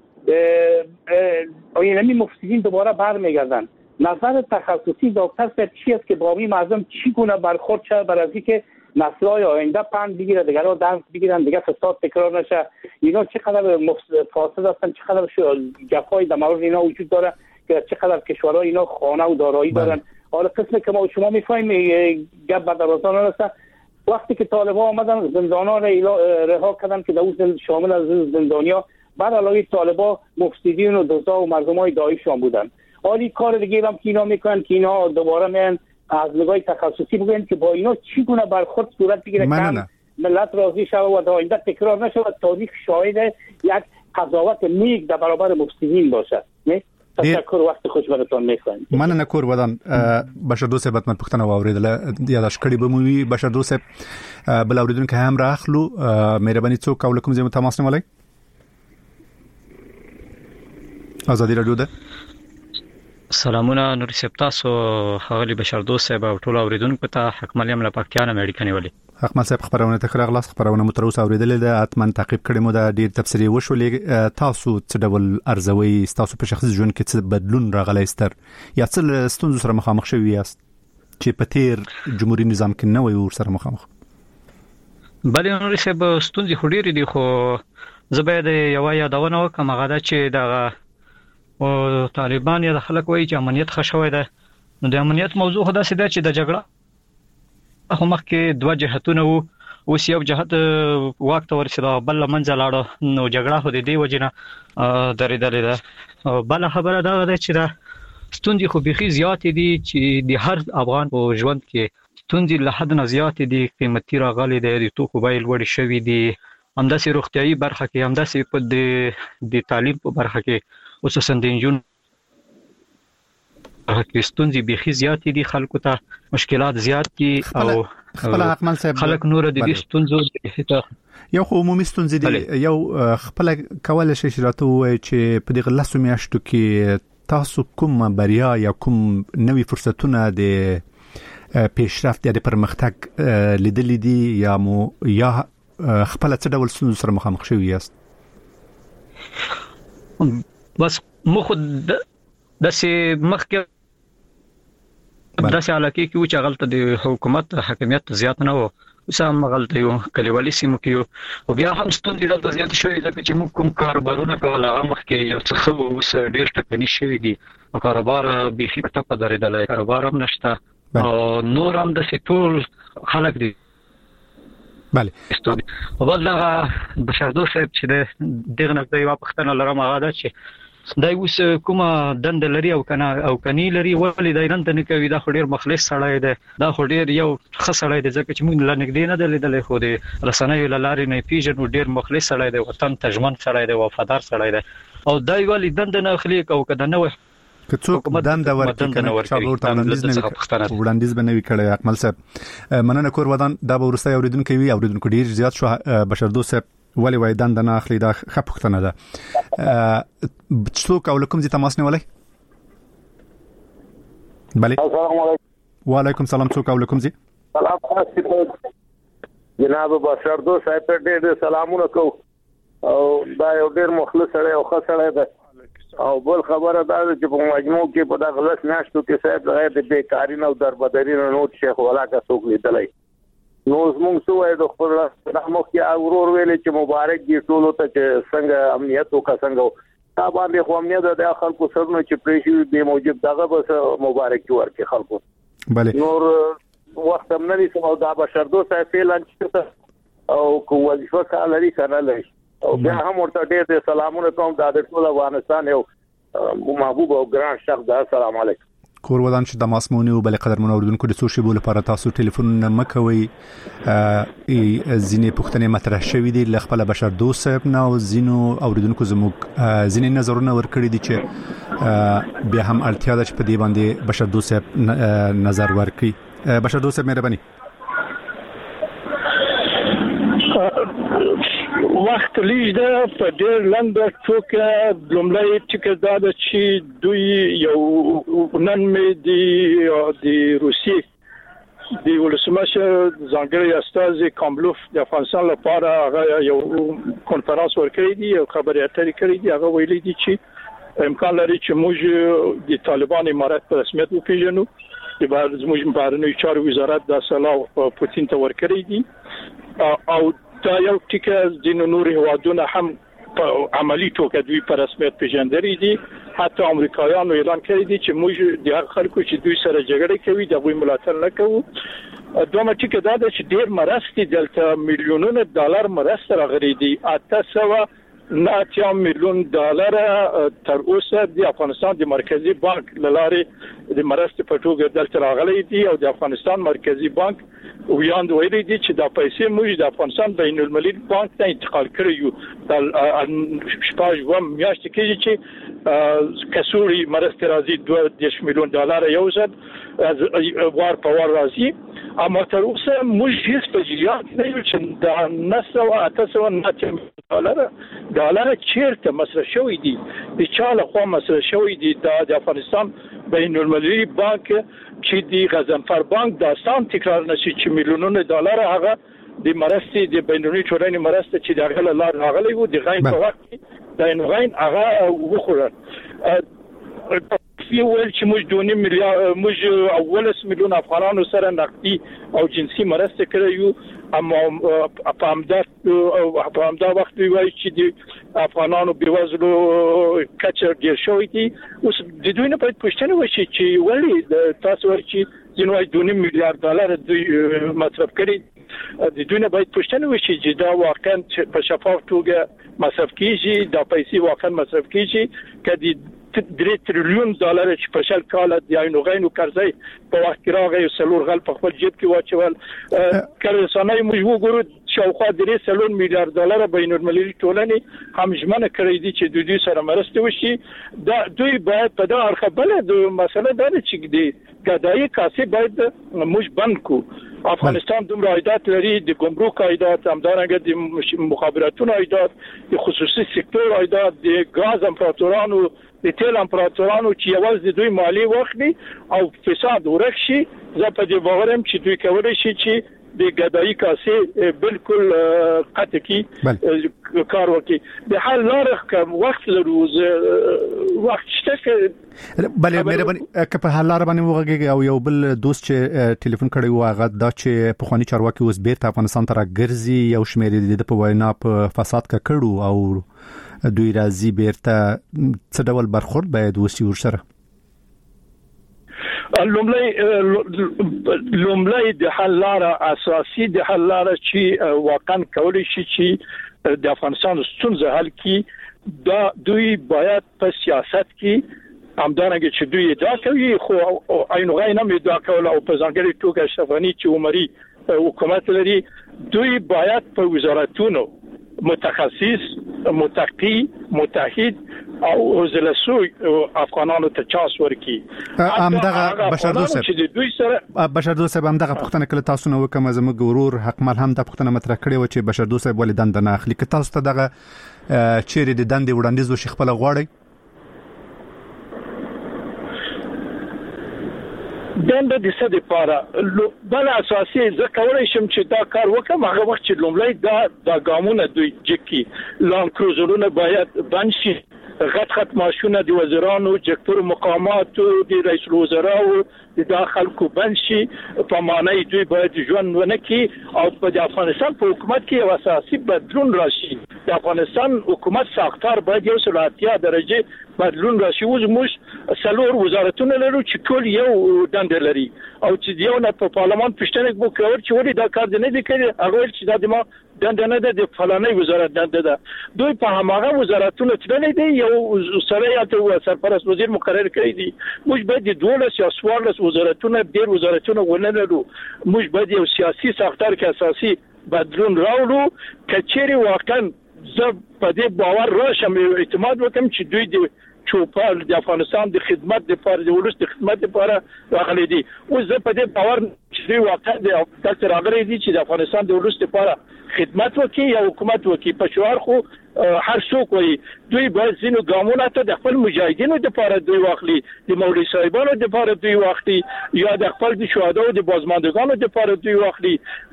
اینمی مفسدین دوباره برمیگردن. نظر تخصصی دکتر صاحب چی است که با این مردم چگونه برخورد شد برای اینکه نسل‌های آینده پند بگیره دیگرها درس بگیرن دیگه فساد تکرار نشه. اینا چقدر فاسد هستن چقدر جفای در مورد اینا وجود داره که چقدر کشورها اینا خانه و دارایی دارن. حالا قسمی که ما شما میفهمیم گپ به درازان نرسه. وقتی که طالبان آمدن زندانان رها کردن که در شامل از زندانیا بعد علاوه طالبان مفسدین و دزدا و مردمای داعشان بودن. حالی کار دیگه هم که اینا میکنن که اینا دوباره میان از نگاه تخصصی بگن که با اینا چگونه برخورد صورت بگیره که ملت راضی شود و در آینده تکرار نشود تاریخ شاهد یک قضاوت نیک در برابر مفسدین باشد. نه تشکر وقت خوش براتون میخوایم. مننه کور ودان بشر دوست بتمن پختنه واوریدله یاداش کړي به موي بشر دوست بل اوریدونکو هم راخلو مهرباني څوک او کوم ځای تماس نیولای. آزادي رادیو ده. سلامونه نور صاحب تاسو حوالی بشر دوست صاحب او ټول اوریدونکو ته حکمل یم له پکتیانه امریکا نیولې. حکمل صاحب خبرونه ته خلاص خبرونه متروس اوریدلې ده اتمن تعقیب کړي مو د ډیر تفسیری وشولې تاسو څه ډول ارزوي تاسو په شخصي ژوند کې څه بدلون راغلی ستر یا څه ستونزو سره مخامخ شوی یاست چې په تیر جمهوریت نظام کې نه وي ور سره مخامخ؟ بلې نور صاحب ستونزې خو ډېرې دي خو زه باید یو یادونه وکم هغه ده چې د او طالبان یا خلک وایي چې امنیت ښه شوی ده. نو د امنیت موضوع خو داسې ده چې د جګړه خو مخکې دوه جهتونه وو اوس یو جهت واک ته ورسېده بل منځه لاړه نو جګړه خو د دې وجې نه درېدلې ده. بله خبره دا ده چې دا ستونزې خو بیخي زیاتې دي چې د هر افغان په ژوند کې ستونزې له حد نه زیاتې دي. قیمتي راغلي دی د توکو بیې لوړې شوي دي همداسې روغتيایي برخه کې همداسې په د د تعلیم په برخه کې خصوصا د انجونو هغه ستونزې بيخي زیات دي خلکو ته مشکلات زیات دي او خپل حقمل صاحب خلک نور د دې ستونزو یو خو عمومي ستونزې دي یو خپل کول شي شراته وای چې په دغه لاسو میاشتو کې تاسو کوم بریا یا کوم نوې فرصتونه د پیشرفت یا د پرمختګ لیدلې دي یا مو یا خپل څه ډول ستونزو سره مخامخ شوي یاست بس مو خو داسې مخکې داسې علاقه کې چې غلطه د حکومت حاکمیت زیات نه وو سم غلطه یو کلیوالي سیمو کې او بیا هم ستونزې د زیات شوې ځکه چې موږ کوم کاروبارونه کول هغه مخکې یو څه خو اوس ډېر ټکني شوی دي او کاروبار به هیڅ ټکه درېدل کاروبار هم نشته او نور هم د ټول خلک دي بله او بل دا بشردو صاحب چې دغه نه یو پښتنه لرم هغه دا چې دا اوس کومه دند لري او کنه او کني لري ولې دا نن نه کوي دا خډیر مخلص سړی دی دا خډیر یو خسړی دی ځکه چې موږ لنګدې نه دلیدلې خو دی رسنۍ لارې نه پیژنو ډیر مخلص سړی دی وطن تجمن سړی دی وفادار سړی دی او دا ولې دند نه خلیق او کده نه که څوک دند ورکړي کنه چاغور ته وړاندیز نه وړاندیز بنوي کړي اکمل صاحب مننه کور ودان دا به ورسته اوریدونکو وي اوریدونکو ډیر زیات شو بشردو صاحب ولی وای دند نه اخلي دا خپختنه ده څوک او کوم ځای تماس نیولای بله السلام علیکم وعلیکم السلام څوک او کوم ځای سلام جناب بشردو صاحب ته ډېر سلامونه کو او دا یو ډېر مخلص سره او ښه سره ده او بل خبره دا چې په مجموع کې په دغه غلط میاشتو کې صاحب غیر د بیکاری نه او دربدري نه نوټ شیخ ولا کا څوک لیدلای نو موږ سوې د خپل رحمو کې اورور ویلې چې مبارک دي ټول ته چې څنګه امنیت او څنګه تا باندې خو امنیت د خلکو سره چې پریشي به موجب دغه بس مبارک ورکړي خلکو بله نور وخت هم نه سم او دا بشردو صاحب اعلان چې او کو وظیفه کالري کنه لري او بیا هم ورته ډېر سلامونه کوم د ټول افغانستان یو محبوب او ګران شخص دا السلام علیکم کور ودان چې د ماسمونی او بل قدر منوردونکو د سوشي بول لپاره تاسو ټلیفون مکوي زینې پښتنې مطرح شوې دي ل خپل بشر دوست صاحب نه او زینو اوریدونکو زموږ زینې نظرونه ورکړي دي چې بیا هم اړتیا ده چې په دې باندې بشر دوست صاحب نظر ورکړي بشر دوست صاحب مهرباني وخت لیږ ده په ډېر لنډه ټوکه لومړی ټکی دا ده چې دوی یو نن مې د د روسیې د ولسمشر ځانګړي استازي کاملوف د افغانستان لپاره هغه یو کنفرانس ورکړی دی او خبري اترې کړې دي هغه ویلي دي چې امکان لري چې موږ د طالبان امارات په رسمیت وپیژنو د زموږ بهرنیو چارو وزارت د صلاح پوتین ته ورکړی دي او دا یو ټکی د نور هوادونو هم په عملی توګه دوی په رسمیت پیژندري دي حتی امریکایانو اعلان کړی دي چې موږ د هغه خلکو چې دوی سره جګړه کوي د غوي ملاتړ نه کوو دومره ټکی دا ده چې ډیر مرستې دلته میلیونونو ډالر مرسته راغلي دي اته سوه نه اتیا میلیون ډالر تر اوسه د افغانستان د مرکزی بانک لاره د مرستې په توګه دلته راغلي دي او د افغانستان مرکزی بانک ویاند ویلي دي چې د پیسې موږ د افغانستان بین المللي بانک ته انتقال کړی یو د شپږ و میاشتې کې چې کسوري مرستې راځي دوه دیش میلیون ډالر یو ځل وار په وار راځي اما تر اوسه موږ هیڅ په جریان نه یو چې د نسو اتاسو نه ډالر ډالر چیرته مصرف شوی دي د چا له خوا مصرف شوی دي د افغانستان بین المللي بانک چې د غزنفر بانک داستان تکرار نشي چې میلیونونه ډالر هغه د مرستې د بین المللي ټولنې مرسته چې دغه لار راغلی وو د غین په وخت د غین هغه وخوړل فی ویل چې موږ دونی میلیارډ موږ اولس میلیون افغانانو سره نقدي او جنسي مرسته کړې یو اما په همدا په همدا وخت وایي چې د افغانانو بیوزلو کچر ډیر شوی دي اوس د دوی نه باید پوښتنه وشي چې ولې تاسو ورچی جنوي دونی میلیارډ ډالر دوی مصرف کړي د دوی نه باید پوښتنه وشي چې دا واقعا په شفاف توګه مصرف کیږي دا پیسې واقعا مصرف کیږي کدي درې تریلیون ډالر چې په شل کال د عینو غینو قرضې په وخت کې راغی سلور غل په خپل جیب کې واچول کله سنای موږ وګورو شاوخوا درې سلور میلیارډ ډالر بین المللي ټولنې همژمنه کړې دي چې د دوی سره مرسته وشي. دا دوی باید په دا اړه بل د مسله دا چې د ګدایي کاسې باید موږ بند کو. افغانستان دومره عایدات لري، د ګمرک عایدات، همدارنګه د مخابراتونو عایدات، د خصوصي سکتور عایدات، د غاز امپراتورانو، د تیل امپراتورانو چې یوازې د دوی مالی واخلي او فساد ورکشي. زه په دې باور یم چې دوی کولای شي چې د ګدایي کاسې بالکل قطع کی کار وکړي. د حل لاره کوم وخت لرو وخت شته. بله مهرباني که په حل لاره باندې وغږیږي. او یو بل دوست چې ټلیفون کړی و هغه دا چې په خواني چارواکي اوس بیرته افغانستان ته راګرځي، یو شمېر د په وینا په فساد کا کړو او دوی راځي بیرته، څه ډول برخورد باید وشي ورسره؟ لومړی لومړی د حل لاره اساسي د حل لاره چې واقعا کولای شي چې د افغانستان ستونزې حل کړي، دا دوی باید په سیاست کې همدارنګه چې دوی دا کوي خو عین غین هم دا کوي او په ځانګړي توګه شفافي چې عمري حکومت لري، دوی باید په وزارتونو متخصص، متقی، متحد او زلسوی افغانانو ته چانس ورکړي. همدغه بشردوست صاحب چې دوی سره بشردوست صاحب همدغه پښتنه کله تاسو نو کوم زموږ ورور حقمل هم د پښتنه مطرح کړي و چې بشردوست صاحب ولې دند نه اخلي. که تاسو ته دغه چیرې د دند وړاندیز وشي خپل غواړي دنده د څه لپاره بل اساسي زه کولای شم چې دا کار وکم. هغه وخت چې لومړی دا د ګامونه دوی جکی لان کروزرونه باید بند شي، غټ غټ ماشونه د وزیرانو، جکتور مقامات، د رئیس الوزرا او د خلکو بند شي، په معنی دوی باید ژوند ونه کړي او په افغانستان په حکومت کې یو اساسي بدلون راشي. د افغانستان حکومت ساختار باید یو سل اتیا درجه بدلون راشي. اوس موږ سلور وزارتونه لرو چې ټول یو دند لري او چې یو نه په پارلمان پښتنه وکړي چې ولې دا کار نه دی کړی، هغه چې دا د ما دند نه ده د فلانه وزارت دند ده. دوی په هغه وزارتونو تللی دي، یو سره یا ته سرپرست وزیر مقرر کړی دي. موږ باید د دولس یا څوارلس وزارتونو ډیر وزارتونه ونه لرو. موږ باید یو سیاسي ساختار کې اساسي بدلون راوړو. کچېری واقعا زه په دې باور راشم، اعتماد وکم چې دوی د چوپال د افغانستان د خدمت لپاره د ولس د خدمت لپاره راغلي دي. او زه په دې باور چې دوی واقعا د تاسو راغلي دي چې د افغانستان د ولس لپاره خدمت وکړي یا حکومت وکړي. په شعار خو هر څوک وي دوی باید ځینو ګامونه ته د خپل مجاهدینو لپاره دوی واخلي، د مولوي صاحبانو لپاره دوی واخلي، یا د خپل د شهداو د بازماندگانو لپاره دوی واخلي.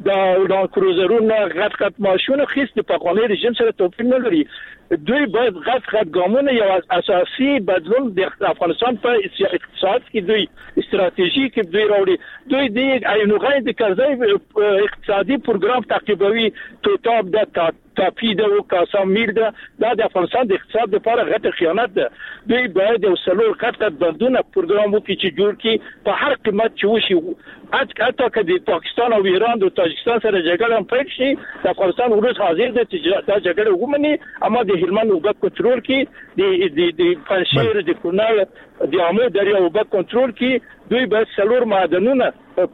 د لان کروزرونو غټ غټ ماشونه خيست د پخوانی رژیم سره توپیر نه لري. دوی باید غټ غټ ګامونه یو اساسي بدلون د افغانستان په اقتصاد کې دوی استراتیژي کې دوی راوړي. دوی د عینوغای د قرضې اقتصادي پروګرام تعقیبوي. توتاب د تاپید او قاسم میر ده دا د افغانستان د اقتصاد لپاره غټه خیانت ده. دوی باید یو سلور غټ بندونه پروګرام وکړي چې جوړ کړي په هر قیمت چې وشي. حتی که د پاکستان او ایران او تاجکستان سره جګړه هم پیل شي، د افغانستان ولس حاضر دی چې دا جګړه ومني، اما د هلمند اوبه کنټرول کړي، د د پنځشیر د کونړ د امو دریا اوبه کنټرول کړي. دوی باید سلور معدنونه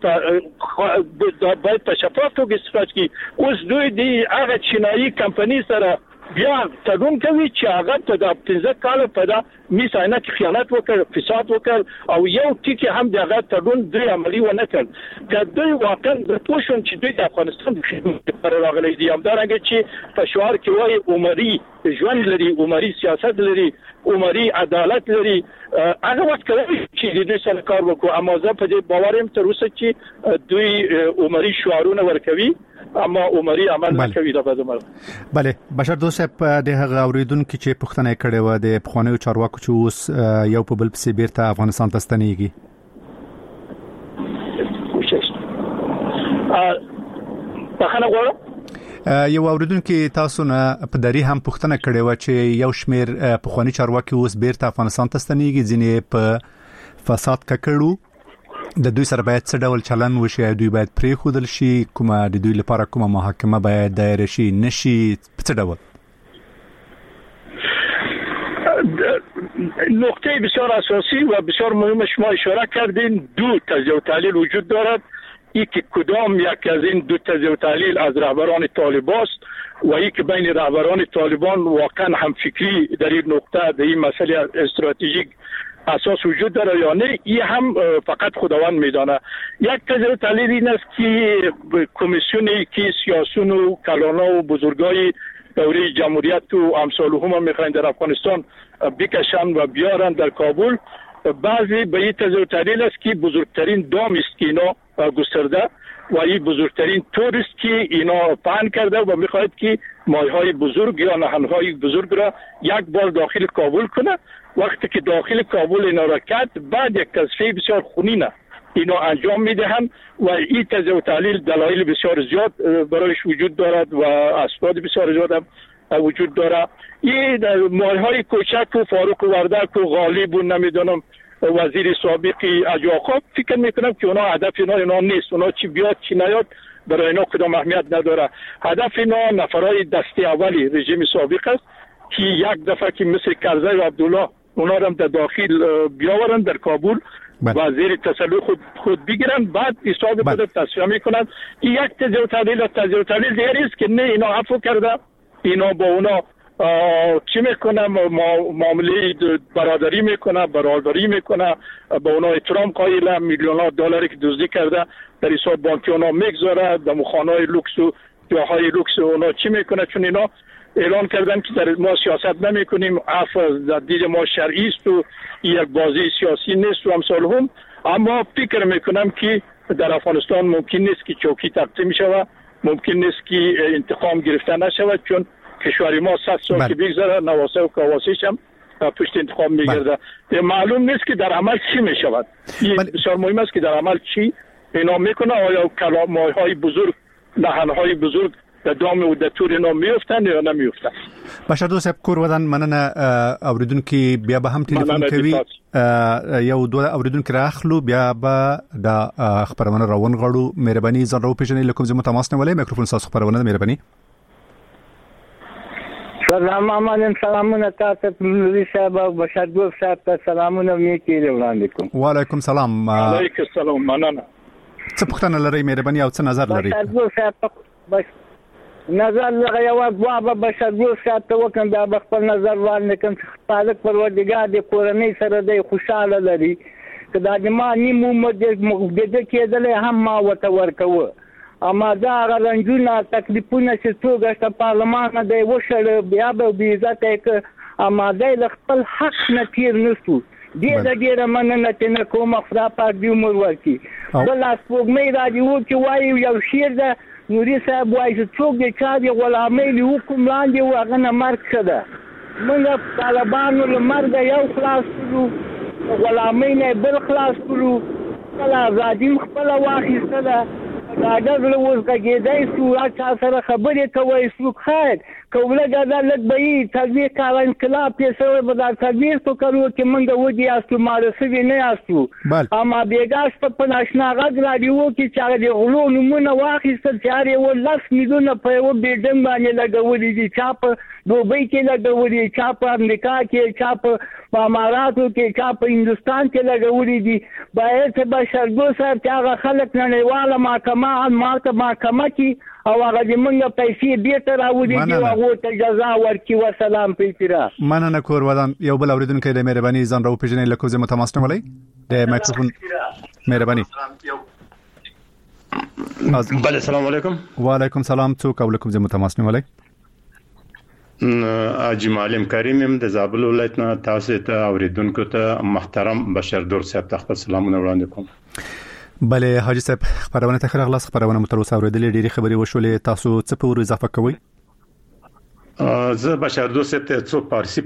باید په شفاف توګه استفاده کړي. اوس دوی د هغه چینایي کمپنی سره بیا تړون کوي چې هغه ته د پنځه کال په دا میساینه کې خیانت وکړ، فساد وکړ او یو ټکی هم د هغه تړون درې عملی ونه کړ. دا دوی واقعا د پوښتنې چې دوی د افغانستان د خدمت لپاره راغلي دي. همدارنګه چې په شعار کې وایي عمري ژوند لري، عمري سیاست لري، عمري عدالت لري. هغه وخت کوي چې د دوی سره کار وکړو. اما زه په دې باور یم تر اوسه چې دوی عمري شعارونه ورکوي اما عمري عمل نه کوي. دا به زموږ بله بشردوست صاحب د هغه اوریدونکو چې پښتنه کړي و د پخوانیو چارواکو چې اوس یو په بل پسې بیرته افغانستان ته ستنېږي. بخښنه غواړم، یو اوریدونکو تاسو نه په دری هم پښتنه کړي و چې یو شمیر پخوانی چارواکي اوس بیرته افغانستان ته ستنېږي، ځینې په فساد ککړو. د دوی سره باید څه ډول چلن وشي؟ دوی باید پرې خودل شي؟ کومه د دوی لپاره کومه محاکمه باید دایر شي نشي؟ څه ډول؟ نقطه بسیار اساسی و بسیار مهم شما اشاره کردین. دو تجزیه و تحلیل وجود دارد. ای که کدام یک از این دو تجزیه و تحلیل از رهبران طالبان است و ای که بین رهبران طالبان واقعا هم فکری در این نقطه در این مسئله استراتژیک اساس وجود داره یا نه، این هم فقط خداوند میدانه. یک تجزیه و تحلیل این است که کمیسیونی که سیاسیون و کلانا و بزرگای دوره جمهوریت و امثالهم میخواین در افغانستان بکشن و بیارن در کابل، بعضی به این تجزیه و تحلیل است که بزرگترین دام است که اینا گسترده و این بزرگترین تور است که اینا پهن کرده و میخواهد که ماهی‌های بزرگ یا نهنگ‌های بزرگ را یک بار داخل کابل کنه. وقتی که داخل کابل اینا را کرد، بعد یک تصفیه بسیار خونینه اینا انجام میدهند و این تجزیه و تحلیل دلایل بسیار زیاد برایش وجود دارد و اسباب بسیار زیاد هم وجود داره. این ماهی‌های کوچک و فاروق وردک و غالب و نمیدونم وزیر سابق اجاقاب، فکر میکنم که اونا هدف اینا اینا نیست. اونا چی بیاد چی نیاد برای اینا کدام اهمیت نداره. هدف اینا نفرای دسته اولی رژیم سابق است که یک دفعه که مثل کرزی و عبدالله اونا را در داخل بیاورن در کابل و زیر تسلط خود خود بگیرن، بعد حساب خود تصفیه میکنن. این یک تجزیه و تحلیل تجزیه و تحلیل دیگری است که نه اینا عفو کرده، اینا با اونا چی میکنه، معامله برادری میکنه، برادری میکنه، با اونا احترام قائل، میلیون‌ها دلاری که دزدی کرده در حساب بانکی اونا میگذاره، در مخانه‌های لوکس و جاهای لوکس اونا چی میکنه. چون اینا اعلان کردن که در ما سیاست نمیکنیم، عفو در دید ما شرعی است و یک بازی سیاسی نیست و امثال هم. اما فکر میکنم که در افغانستان ممکن نیست که چوکی تقسیم شود، ممکن نیست که انتقام گرفته نشود، چون کشوری ما صد سال که بگذره نواسه و کاواسیش هم پشت انتقام میگرده. معلوم نیست که در عمل چی میشود. این بسیار مهم است که در عمل چی اینا میکنه. آیا کلام های بزرگ، نهنهای بزرگ در دام و در تور اینا میفتن یا نمیفتن. بشردوست صاحب کور ودان مننه اوریدونکو بیا به هم ټلیفون کوي یو دوه اوریدونکو راخلو بیا به د خبرونه راون غړو مهرباني ځان راو پیژنې لکه زموږ تماس نه ولې میکروفون تاسو خبرونه د مهرباني. سلام علیکم، سلامونه تاسو نوري صاحب او بشردوست صاحب ته سلامونه میکړي وړاندې کوم. وعلیکم سلام. وعلیکم السلام، مننه. څه پوښتنه لرئ مهرباني او څه نظر لرئ؟ بشردوست صاحب بس نظر لغه یو بابا بشردوست صاحب ته وکم بیا خپل نظر وړاندې کوم چې خالق پروردګار د کورنۍ سره د خوشاله لري کدا د ما نیمو مده کېدل هم ما وته ورکوه. اما دا غلنجونه تکلیفونه چې څوګه پارلمان د وشل بیا به بي عزت یک اما د خپل حق نه تیر نسو دې د ډیره مننه ته کوم افرا په دې عمر ورکی بل اسپوږمۍ راځي و چې وایي یو شیر ده نوري صاحب وایي چې څوک د چا د غلامۍ له حکم لاندې و هغه نه مرګ شده. موږ طالبانو له مرګ یو خلاص کړو، غلامۍ نه بل خلاص کړو، خپل ازادي خپل واخیستله. دا د وزګېدای سو چا سره خبرې کوي سو خیر کوله دا لږ به تغویر کار انقلاب یې سره به دا تغویر تو کړو چې موږ ودی استو مارسوي نه استو اما بیګاش په ناشنا غږ رادیو کې چې د غلو نمونه واخیستل چې یو لاس میلیونه په یو بیډنګ باندې لګولې دي، چا په دوبۍ کې لګولې، چا په امریکا کې، چا په اماراتو کې، چا په هندستان کې لګولې دي. باید چې بشردوست صاحب چې هغه خلک نړیواله محکمه ماته محکمه کې او هغه د موږ پیسې بیرته راوړي دي او هغه ته جزا ورکړي. وسلام پیترا. مننه کور ودان یو بل اوریدونکو د مهرباني ځان راو پیژنې لکه زما تماس نه ولای د میکروفون مهرباني. بله السلام علیکم. وعلیکم سلام. څوک او لکه زما تماس نه ولای؟ اجي معلم کریم هم د زابل ولایت نه تاسو ته اوریدونکو ته محترم بشردوست صاحب ته خپل سلامونه وړاندې کوم. بله حاجی صاحب خبرونه ته خیر اخلاص خبرونه متروسه اوریدلې ډېری خبري وشولې، تاسو څه په ور اضافه کوئ؟ زه بشردوست ته څو پارسی